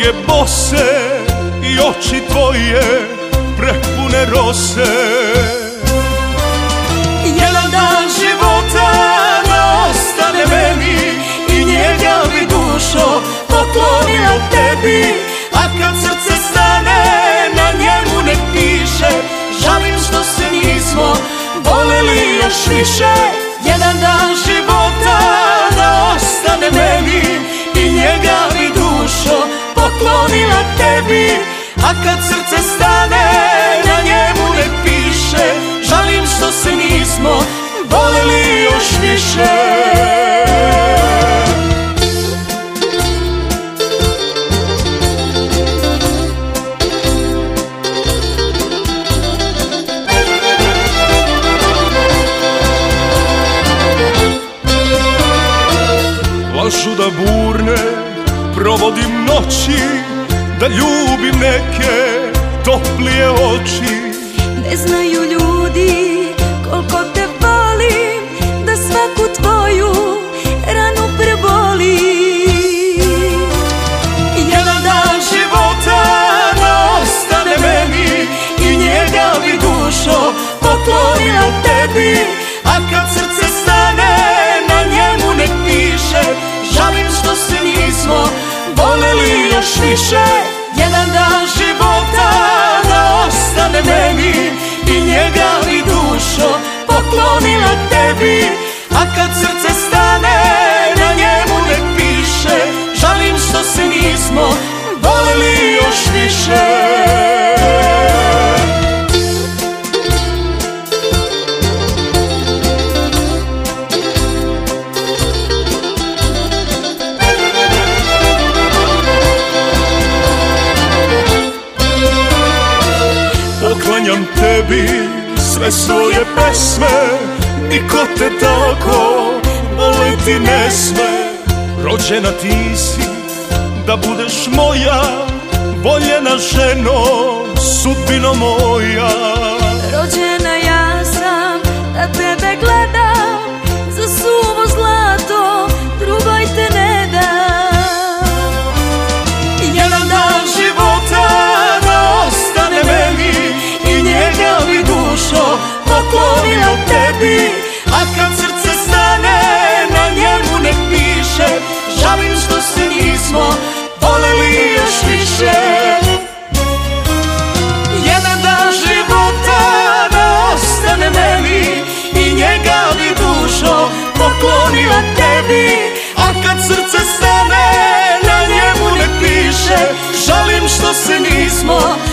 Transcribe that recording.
noge bose i oči tvoje prepune rose. Jedan dan života da ostane meni i njega bi dušo poklonila tebi. A kad srce stane na njemu ne piše, žalim što se nismo voleli još više. Jedan dan života da ostane meni i njega bi dušo poklonila tebi. A kad srce stane na njemu ne piše, žalim što se nismo voleli još više. Lažu da burne provodim noći, da ljubim neke toplije oči. Ne znaju ljudi koliko te volim, da svaku tvoju ranu prebolim. Jedan dan života da ostane meni i njega bi dušo poklonila tebi. A kad srce stane na njemu ne piše, žalim što se nismo voleli još više. Jedan dan života da ostane meni i njega bi dušo poklonila tebi. A kad srce stane na njemu ne piše, žalim što se nismo voleli još više. Poklanjam tebi sve svoje pesme, niko te tako voleti ne sme. Rođena ti si da budeš moja, voljena ženo, sudbino moja. Rođena ja sam da tebe gledam, za suvo zlato drugoj te ne dam. Jedan dan života da ostane meni i njega bi dušo poklonila tebi. A kad srce stane na njemu ne piše, žalim što se nismo voleli još više. Jedan dan života da ostane meni i njega bi dušo poklonila tebi. A kad srce stane na njemu ne piše, žalim što se nismo